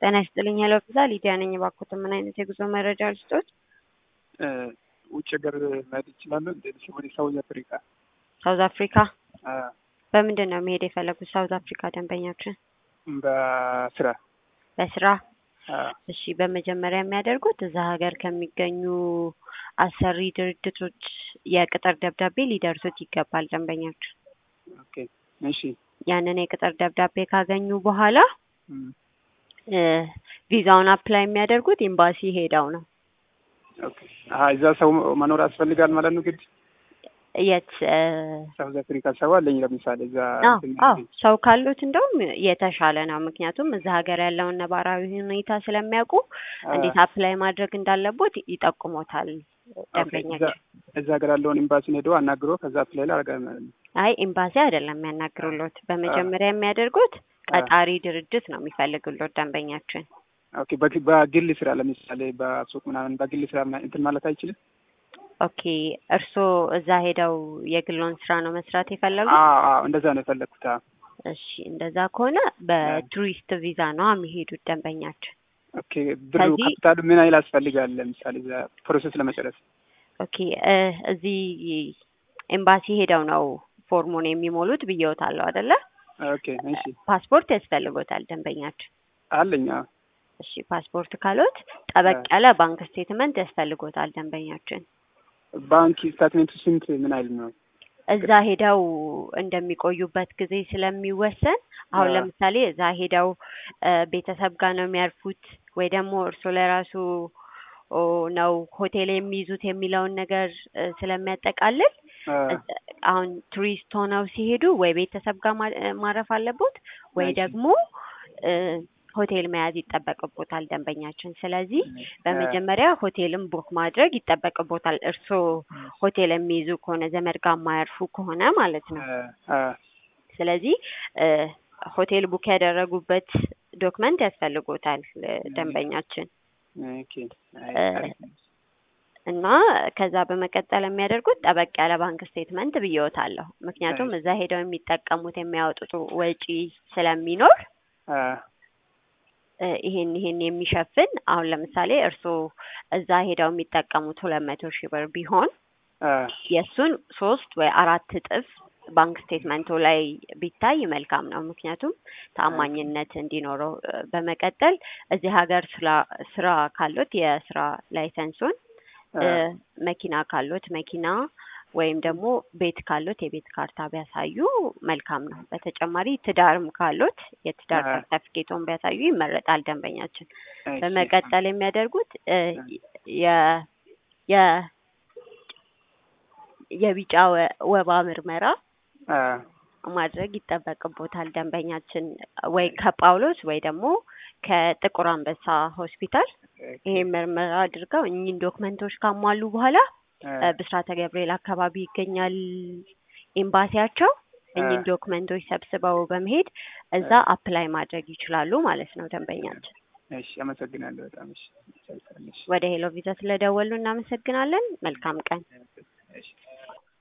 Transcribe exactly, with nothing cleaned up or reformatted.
ጤና ይስጥልኝ ሄሎ ቪዛ ሊዲያ ነኝ። እባክዎት ምን አይነት የጉዞ መረጃ ልስጥዎት? ውጭ ሀገር መሄድ ይችላሉ? ወደ ሳውዝ አፍሪካ። ሳውዝ አፍሪካ? በምንድን ነው መሄድ የፈለጉት ሳውዝ አፍሪካ ደንበኛችን? በስራ። በስራ? እሺ፣ በመጀመሪያ የሚያደርጉት እዛ ሀገር ከሚገኙ አሰሪ ድርጅቶች የቅጥር ደብዳቤ ሊደርሱት ይገባል ደንበኛችን። ኦኬ እሺ። ያንን የቅጥር ደብዳቤ ካገኙ በኋላ ቪዛውን አፕላይ የሚያደርጉት ኤምባሲ ሄደው ነው። ኦኬ አሃ፣ እዛ ሰው መኖር ያስፈልጋል ማለት ነው ግድ? የት? ሳውዝ አፍሪካ ሰው አለኝ ለምሳሌ እዛ። አዎ ሰው ካሉት እንደውም የተሻለ ነው። ምክንያቱም እዛ ሀገር ያለውን ነባራዊ ሁኔታ ስለሚያውቁ እንዴት አፕላይ ማድረግ እንዳለቦት ይጠቁሞታል ደንበኛችን። እዛ ሀገር ያለውን ኤምባሲ ሄዶ አናግሮ ከዛ አፕላይ ላደርጋል ማለት ነው? አይ ኤምባሲ አይደለም የሚያናግሩልዎት። በመጀመሪያ የሚያደርጉት ቀጣሪ ድርጅት ነው የሚፈልጉልዎት ደንበኛችን። ኦኬ በግል ስራ ለምሳሌ በሱቅ ምናምን በግል ስራ እንትን ማለት አይችልም? ኦኬ እርስዎ እዛ ሄደው የግሎን ስራ ነው መስራት የፈለጉት? አዎ አዎ እንደዛ ነው የፈለኩት። እሺ እንደዛ ከሆነ በቱሪስት ቪዛ ነው የሚሄዱት ደንበኛችን። ኦኬ ብሩ ካፒታሉ ምን አይል ያስፈልጋል ለምሳሌ እዛ ፕሮሰስ ለመጨረስ? ኦኬ እዚህ ኤምባሲ ሄደው ነው ፎርሙን የሚሞሉት ብየውታለሁ አይደለ? ኦኬ እሺ። ፓስፖርት ያስፈልጎታል ደንበኛችን? አለኝ። እሺ ፓስፖርት ካሎት ጠበቅ ያለ ባንክ ስቴትመንት ያስፈልጎታል ደንበኛችን። ባንክ ስቴትመንቱ ስንት ምን አይል ነው? እዛ ሄደው እንደሚቆዩበት ጊዜ ስለሚወሰን አሁን ለምሳሌ እዛ ሄደው ቤተሰብ ጋር ነው የሚያርፉት ወይ ደግሞ እርስዎ ለራሱ ነው ሆቴል የሚይዙት የሚለውን ነገር ስለሚያጠቃልል አሁን ቱሪስት ሆነው ሲሄዱ ወይ ቤተሰብ ጋር ማረፍ አለቦት ወይ ደግሞ ሆቴል መያዝ ይጠበቅቦታል ደንበኛችን። ስለዚህ በመጀመሪያ ሆቴልን ቡክ ማድረግ ይጠበቅቦታል እርስዎ ሆቴል የሚይዙ ከሆነ ዘመድ ጋር የማያርፉ ከሆነ ማለት ነው። ስለዚህ ሆቴል ቡክ ያደረጉበት ዶክመንት ያስፈልጎታል ደንበኛችን። ኦኬ እና ከዛ በመቀጠል የሚያደርጉት ጠበቅ ያለ ባንክ ስቴትመንት ብየውታለሁ። ምክንያቱም እዛ ሄደው የሚጠቀሙት የሚያወጡት ወጪ ስለሚኖር ይሄን ይሄን የሚሸፍን አሁን ለምሳሌ እርስዎ እዛ ሄደው የሚጠቀሙት ሁለት መቶ ሺህ ብር ቢሆን የሱን ሶስት ወይ አራት እጥፍ ባንክ ስቴትመንቱ ላይ ቢታይ መልካም ነው። ምክንያቱም ታማኝነት እንዲኖረው። በመቀጠል እዚህ ሀገር ስራ ካሉት የስራ ላይሰንሱን፣ መኪና ካሉት መኪና ወይም ደግሞ ቤት ካሉት የቤት ካርታ ቢያሳዩ መልካም ነው። በተጨማሪ ትዳርም ካሉት የትዳር ሰርተፊኬቱን ቢያሳዩ ይመረጣል ደንበኛችን። በመቀጠል የሚያደርጉት የ የ የቢጫ ወባ ምርመራ ማድረግ ይጠበቅቦታል ደንበኛችን። ወይ ከጳውሎስ ወይ ደግሞ ከጥቁር አንበሳ ሆስፒታል ይሄን ምርመራ አድርገው እኚህን ዶክመንቶች ካሟሉ በኋላ ብስራተ ገብርኤል አካባቢ ይገኛል ኤምባሲያቸው። እኚህን ዶክመንቶች ሰብስበው በመሄድ እዛ አፕላይ ማድረግ ይችላሉ ማለት ነው ደንበኛችን። እሺ አመሰግናለሁ በጣም። እሺ ወደ ሄሎ ቪዛ ስለደወሉ እናመሰግናለን። መልካም ቀን።